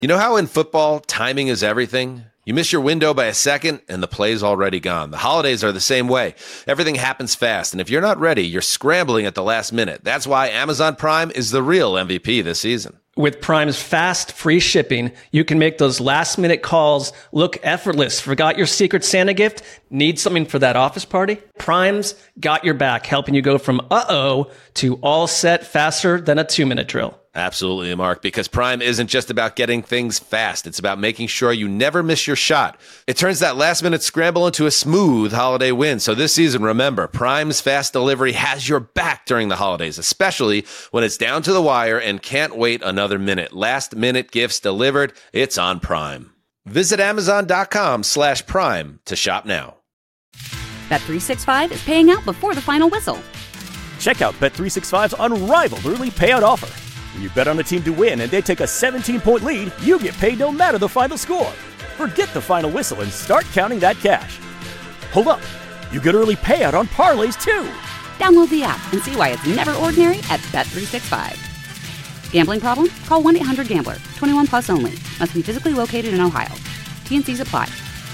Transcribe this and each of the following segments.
You know how in football, timing is everything? You miss your window by a second, and the play's already gone. The holidays are the same way. Everything happens fast, and if you're not ready, you're scrambling at the last minute. That's why Amazon Prime is the real MVP this season. With Prime's fast, free shipping, you can make those last-minute calls look effortless. Forgot your Secret Santa gift? Need something for that office party? Prime's got your back, helping you go from uh-oh to all set faster than a 2-minute drill. Absolutely, Mark, because Prime isn't just about getting things fast. It's about making sure you never miss your shot. It turns that last-minute scramble into a smooth holiday win. So this season, remember, Prime's fast delivery has your back during the holidays, especially when it's down to the wire and can't wait another minute. Last-minute gifts delivered. It's on Prime. Visit Amazon.com/Prime to shop now. Bet365 is paying out before the final whistle. Check out Bet365's unrivaled early payout offer. When you bet on a team to win and they take a 17-point lead, you get paid no matter the final score. Forget the final whistle and start counting that cash. Hold up. You get early payout on parlays, too. Download the app and see why it's never ordinary at Bet365. Gambling problem? Call 1-800-GAMBLER. 21 plus only. Must be physically located in Ohio. T&Cs apply.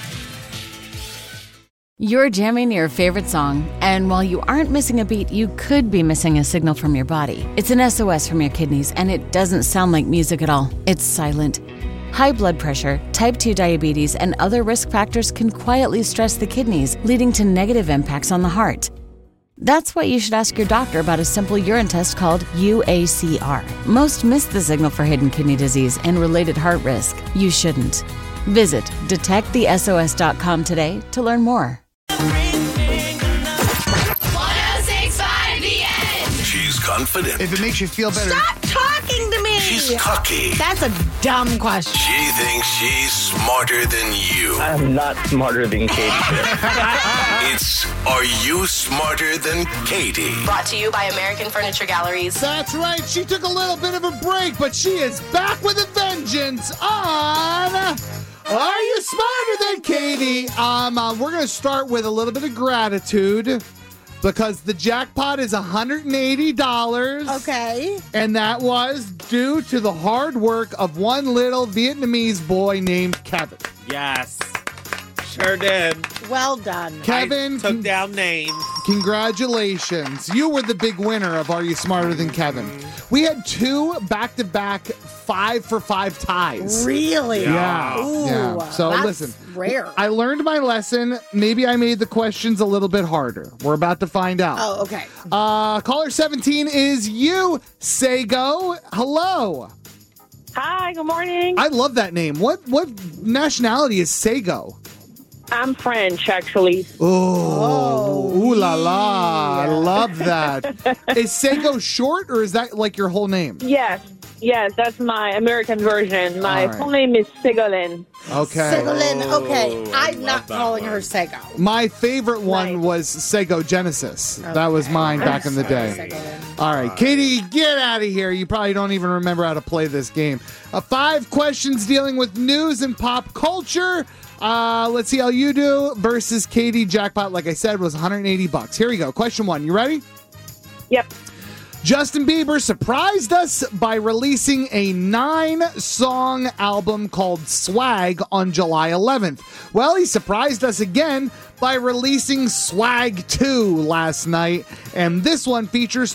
You're jamming your favorite song, and while you aren't missing a beat, you could be missing a signal from your body. It's an SOS from your kidneys, and it doesn't sound like music at all. It's silent. High blood pressure, type 2 diabetes, and other risk factors can quietly stress the kidneys, leading to negative impacts on the heart. That's why you should ask your doctor about a simple urine test called UACR. Most miss the signal for hidden kidney disease and related heart risk. You shouldn't. Visit detectthesos.com today to learn more. 106.5 The Edge. She's confident. If it makes you feel better. Stop talking to me. She's cocky. That's a dumb question. She thinks she's smarter than you. I'm not smarter than Katie. It's Are You Smarter Than Katie? Brought to you by American Furniture Galleries. That's right. She took a little bit of a break, but she is back with a vengeance on Are You Smarter Than Katie? We're going to start with a little bit of gratitude because the jackpot is $180. Okay. And that was due to the hard work of one little Vietnamese boy named Kevin. Yes. Sure did. Well done. Kevin. I took down names. Congratulations. You were the big winner of Are You Smarter Than Kevin? We had 2 back-to-back 5-for-5 ties. Really? Yeah. Ooh, yeah. So that's listen, rare. I learned my lesson. Maybe I made the questions a little bit harder. We're about to find out. Oh, okay. Caller 17 is you, Sago. Hello. Hi, good morning. I love that name. What nationality is Sago? I'm French, actually. Oh, ooh la la. I love that. Is Sago short, or is that like your whole name? Yes, that's my American version. My full name is Segolene. Okay. Segolene, okay. I'm not calling her Sego. My favorite one was Sego Genesis. Okay. That was mine back in the day. All right, Katie, get out of here. You probably don't even remember how to play this game. 5 questions dealing with news and pop culture. Let's see how you do versus Katie. Jackpot, like I said, was $180. Here we go. Question 1. You ready? Yep. Justin Bieber surprised us by releasing a 9-song album called Swag on July 11th. Well, he surprised us again by releasing Swag 2 last night, and this one features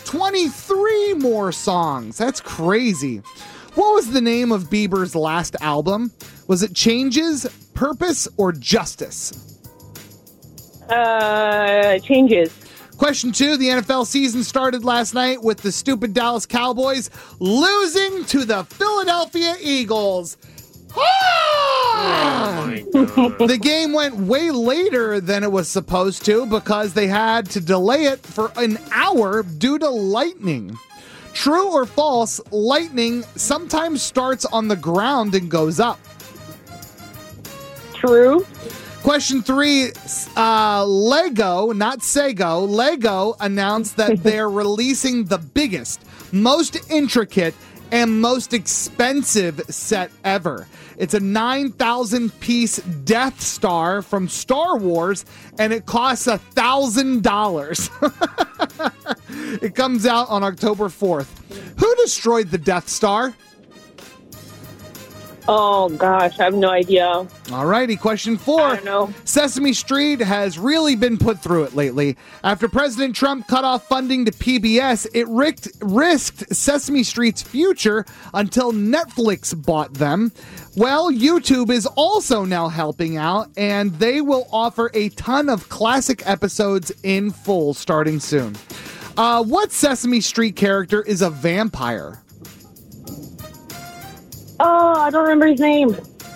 23 more songs. That's crazy. What was the name of Bieber's last album? Was it Changes, Purpose, or Justice? Changes. Question 2, the NFL season started last night with the stupid Dallas Cowboys losing to the Philadelphia Eagles. The game went way later than it was supposed to because they had to delay it for an hour due to lightning. True or false, lightning sometimes starts on the ground and goes up. True. Question 3, Lego, not Sago, Lego announced that they're releasing the biggest, most intricate, and most expensive set ever. It's a 9,000-piece Death Star from Star Wars, and it costs $1,000. It comes out on October 4th. Who destroyed the Death Star? Oh, gosh, I have no idea. All righty, question 4. I don't know. Sesame Street has really been put through it lately. After President Trump cut off funding to PBS, it risked Sesame Street's future until Netflix bought them. Well, YouTube is also now helping out, and they will offer a ton of classic episodes in full starting soon. What Sesame Street character is a vampire? Oh, I don't remember his name.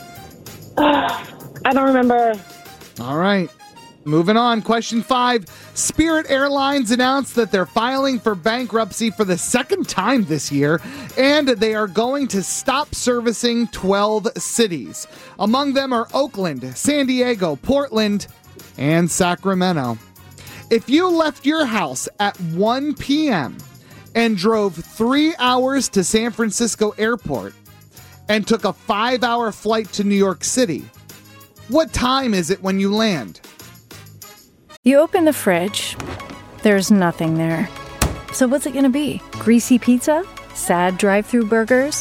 I don't remember. All right. Moving on. Question 5. Spirit Airlines announced that they're filing for bankruptcy for the second time this year, and they are going to stop servicing 12 cities. Among them are Oakland, San Diego, Portland, and Sacramento. If you left your house at 1 p.m. and drove 3 hours to San Francisco Airport and took a 5-hour flight to New York City, what time is it when you land? You open the fridge. There's nothing there. So what's it going to be? Greasy pizza? Sad drive-thru burgers?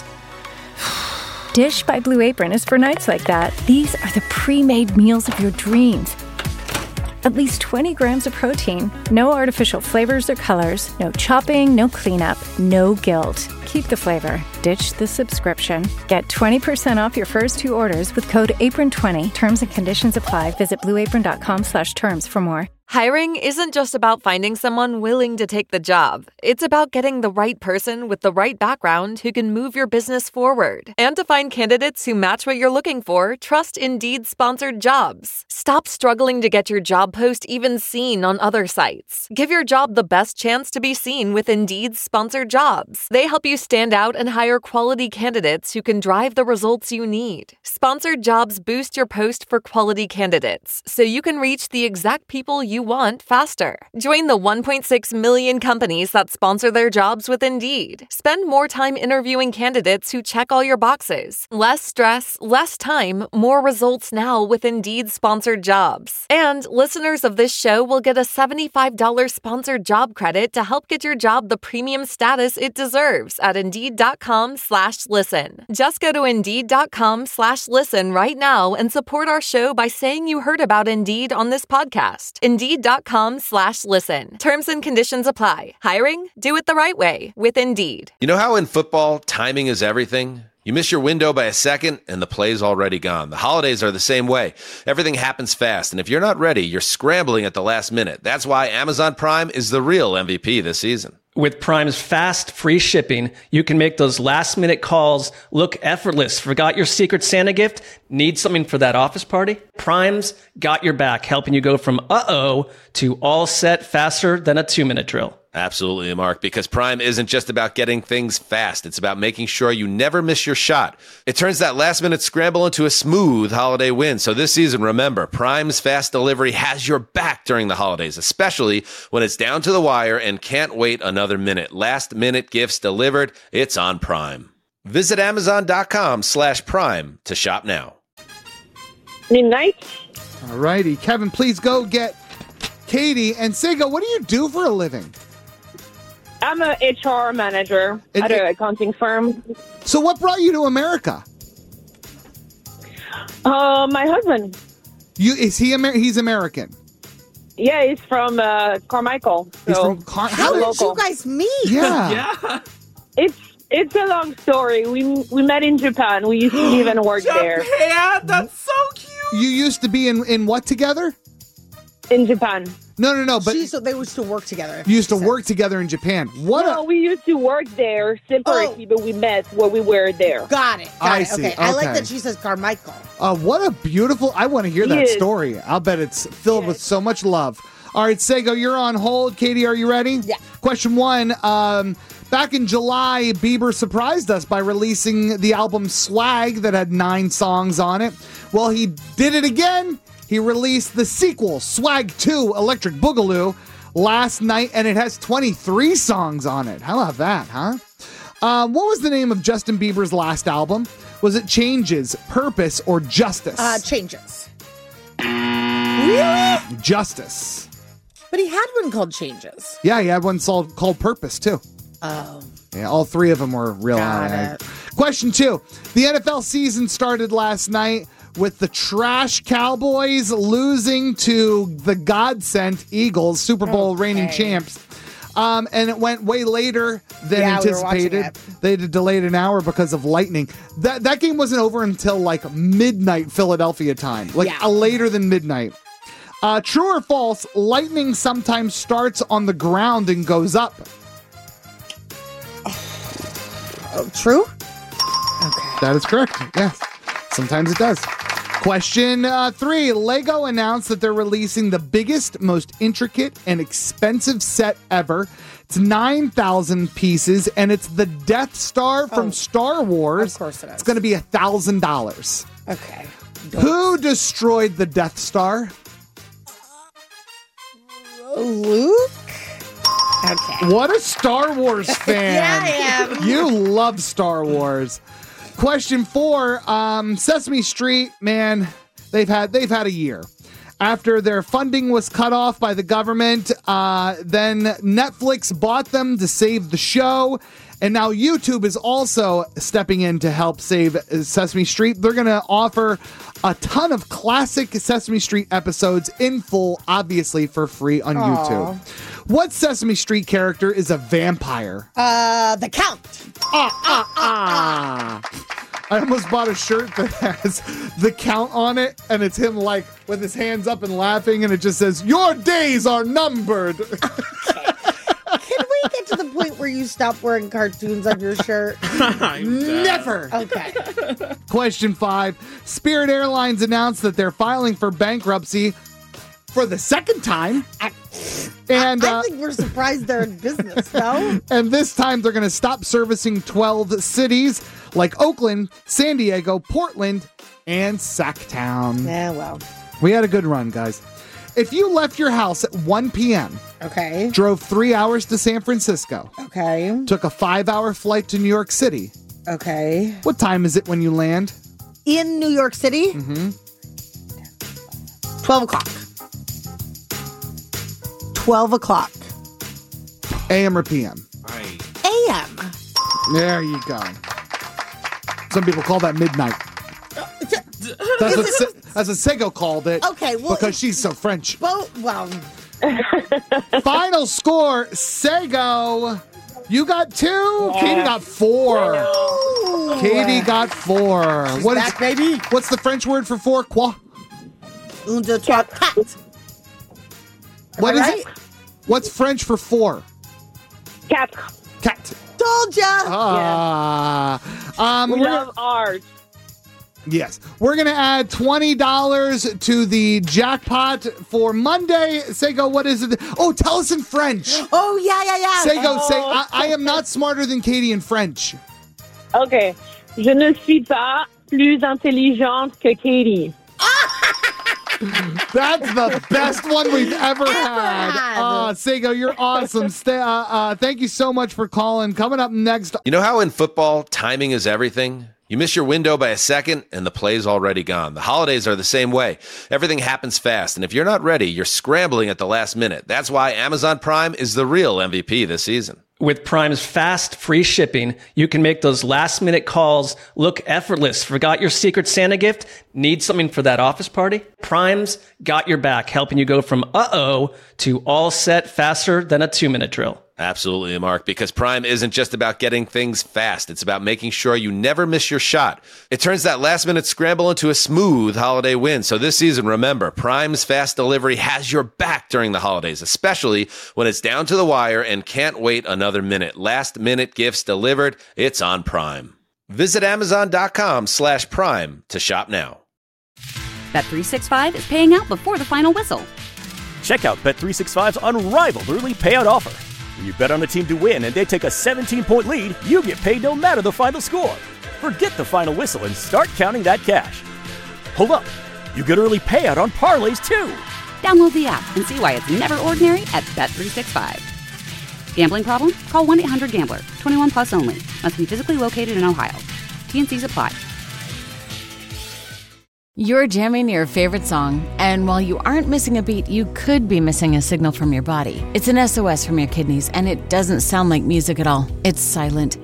Dish by Blue Apron is for nights like that. These are the pre-made meals of your dreams. At least 20 grams of protein, no artificial flavors or colors, no chopping, no cleanup, no guilt. Keep the flavor. Ditch the subscription. Get 20% off your first 2 orders with code APRON20. Terms and conditions apply. Visit blueapron.com/terms for more. Hiring isn't just about finding someone willing to take the job. It's about getting the right person with the right background who can move your business forward. And to find candidates who match what you're looking for, trust Indeed sponsored jobs. Stop struggling to get your job post even seen on other sites. Give your job the best chance to be seen with Indeed sponsored jobs. They help you stand out and hire quality candidates who can drive the results you need. Sponsored jobs boost your post for quality candidates, so you can reach the exact people you want faster. Join the 1.6 million companies that sponsor their jobs with Indeed. Spend more time interviewing candidates who check all your boxes. Less stress, less time, more results now with Indeed sponsored jobs. And listeners of this show will get a $75 sponsored job credit to help get your job the premium status it deserves at Indeed.com/listen. Just go to Indeed.com/listen right now and support our show by saying you heard about Indeed on this podcast. Indeed.com/listen. Terms and conditions apply. Hiring? Do it the right way with Indeed. You know how in football, timing is everything? You miss your window by a second and the play's already gone. The holidays are the same way. Everything happens fast, and if you're not ready, you're scrambling at the last minute. That's why Amazon Prime is the real MVP this season. With Prime's fast, free shipping, you can make those last-minute calls look effortless. Forgot your Secret Santa gift? Need something for that office party? Prime's got your back, helping you go from uh-oh to all set faster than a 2-minute drill. Absolutely, Mark, because Prime isn't just about getting things fast. It's about making sure you never miss your shot. It turns that last-minute scramble into a smooth holiday win. So this season, remember, Prime's fast delivery has your back during the holidays, especially when it's down to the wire and can't wait another minute. Last-minute gifts delivered, it's on Prime. Visit Amazon.com/Prime to shop now. Midnight. All righty. Kevin, please go get Katie. And Sega, what do you do for a living? I'm an HR manager at an accounting firm. So what brought you to America? My husband. He's American? Yeah, he's from Carmichael. He's So from How did you guys meet? Yeah. It's a long story. We met in Japan. We used to live and work there. Japan, that's so cute. You used to be in what together? In Japan. No, but So they used to work together. you used to work together in Japan. We used to work there separately, but we met when we were there. Got it. I Got it. see. Okay. I like Okay. that she says Carmichael. What a beautiful... I want to hear that Yes. story. I'll bet it's filled with so much love. All right, Sego, you're on hold. Katie, are you ready? Yeah. Question 1. Back in July, Bieber surprised us by releasing the album Swag that had 9 songs on it. Well, he did it again. He released the sequel, Swag 2 Electric Boogaloo, last night, and it has 23 songs on it. How about that, huh? What was the name of Justin Bieber's last album? Was it Changes, Purpose, or Justice? Changes. Really? Justice. But he had one called Changes. Yeah, he had one called Purpose, too. Oh. Yeah, all 3 of them were real. Got it. Question 2. The NFL season started last night with the trash Cowboys losing to the God-sent Eagles, Super Bowl reigning champs. And it went way later than anticipated. They had to delay it an hour because of lightning. That game wasn't over until like midnight Philadelphia time, later than midnight. True or false, lightning sometimes starts on the ground and goes up. True? Okay. That is correct. Yes. Sometimes it does. Question 3. Lego announced that they're releasing the biggest, most intricate, and expensive set ever. It's 9,000 pieces, and it's the Death Star from Star Wars. Of course it is. It's going to be $1,000. Okay. Who destroyed the Death Star? Luke? Okay. What a Star Wars fan. Yeah, I am. You love Star Wars. Question 4, Sesame Street, man, they've had a year. After their funding was cut off by the government, then Netflix bought them to save the show, and now YouTube is also stepping in to help save Sesame Street. They're going to offer a ton of classic Sesame Street episodes in full, obviously for free on YouTube. What Sesame Street character is a vampire? The Count. I almost bought a shirt that has the Count on it, and it's him like with his hands up and laughing, and it just says, "Your days are numbered." Can we get to the point where you stop wearing cartoons on your shirt? Never. Okay. Question 5. Spirit Airlines announced that they're filing for bankruptcy for the second time. And I think we're surprised they're in business, no? And this time they're going to stop servicing 12 cities like Oakland, San Diego, Portland, and Sacktown. Yeah, well. We had a good run, guys. If you left your house at 1 p.m., okay, drove 3 hours to San Francisco, okay, took a 5-hour flight to New York City, okay, what time is it when you land? In New York City? 12 o'clock. 12 o'clock. AM or PM? AM. There you go. Some people call that midnight. That's what Sego called it. Okay, well, because she's so French. Well, final score, Sego. You got 2. Yeah. Katie got 4. Katie got 4. She's back, baby. What's the French word for 4? Quoi? Un, deux, trois, quatre. What is it? What's French for 4? Cat. Told ya. We love ours. Yes. We're going to add $20 to the jackpot for Monday. Sego, what is it? Oh, tell us in French. Oh, yeah. Sego, say, I am not smarter than Katie in French. Okay. Je ne suis pas plus intelligente que Katie. That's the best one we've ever had. Sego, you're awesome. Thank you so much for calling. Coming up next. You know how in football, timing is everything? You miss your window by a second, and the play's already gone. The holidays are the same way. Everything happens fast, and if you're not ready, you're scrambling at the last minute. That's why Amazon Prime is the real MVP this season. With Prime's fast, free shipping, you can make those last-minute calls look effortless. Forgot your Secret Santa gift? Need something for that office party? Prime's got your back, helping you go from uh-oh to all set faster than a 2-minute drill. Absolutely, Mark, because Prime isn't just about getting things fast. It's about making sure you never miss your shot. It turns that last-minute scramble into a smooth holiday win. So this season, remember, Prime's fast delivery has your back during the holidays, especially when it's down to the wire and can't wait another minute. Last-minute gifts delivered. It's on Prime. Visit Amazon.com/Prime to shop now. Bet365 is paying out before the final whistle. Check out Bet365's unrivaled early payout offer. When you bet on a team to win and they take a 17-point lead, you get paid no matter the final score. Forget the final whistle and start counting that cash. Hold up. You get early payout on parlays, too. Download the app and see why it's never ordinary at Bet365. Gambling problem? Call 1-800-GAMBLER. 21 plus only. Must be physically located in Ohio. T&Cs apply. You're jamming your favorite song, and while you aren't missing a beat, you could be missing a signal from your body. It's an SOS from your kidneys, and it doesn't sound like music at all. It's silent.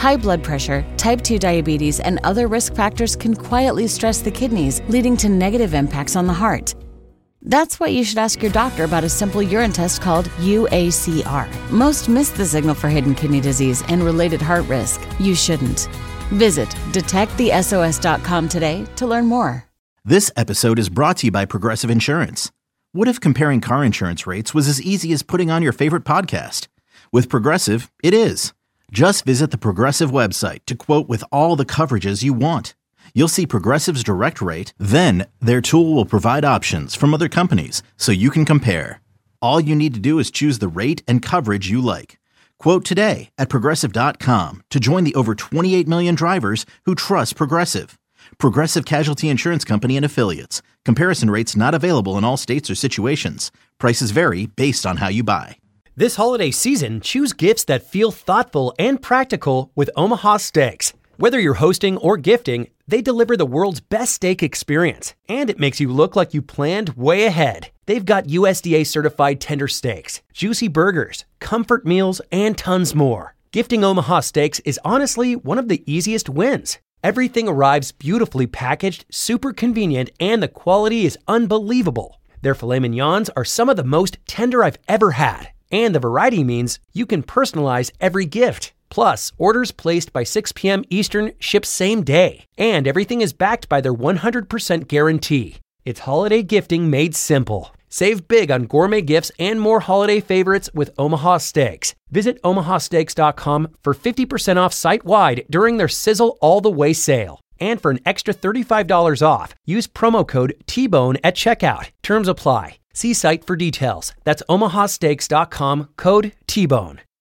High blood pressure, type 2 diabetes, and other risk factors can quietly stress the kidneys, leading to negative impacts on the heart. That's why you should ask your doctor about a simple urine test called UACR. Most miss the signal for hidden kidney disease and related heart risk. You shouldn't. Visit detectthesos.com today to learn more. This episode is brought to you by Progressive Insurance. What if comparing car insurance rates was as easy as putting on your favorite podcast? With Progressive, it is. Just visit the Progressive website to quote with all the coverages you want. You'll see Progressive's direct rate, then their tool will provide options from other companies so you can compare. All you need to do is choose the rate and coverage you like. Quote today at Progressive.com to join the over 28 million drivers who trust Progressive. Progressive Casualty Insurance Company and Affiliates. Comparison rates not available in all states or situations. Prices vary based on how you buy. This holiday season, choose gifts that feel thoughtful and practical with Omaha Steaks. Whether you're hosting or gifting, they deliver the world's best steak experience, and it makes you look like you planned way ahead. They've got USDA certified tender steaks, juicy burgers, comfort meals, and tons more. Gifting Omaha Steaks is honestly one of the easiest wins. Everything arrives beautifully packaged, super convenient, and the quality is unbelievable. Their filet mignons are some of the most tender I've ever had, and the variety means you can personalize every gift. Plus, orders placed by 6 p.m. Eastern ship same day, and everything is backed by their 100% guarantee. It's holiday gifting made simple. Save big on gourmet gifts and more holiday favorites with Omaha Steaks. Visit omahasteaks.com for 50% off site-wide during their Sizzle All the Way sale. And for an extra $35 off, use promo code TBONE at checkout. Terms apply. See site for details. That's omahasteaks.com, code TBONE.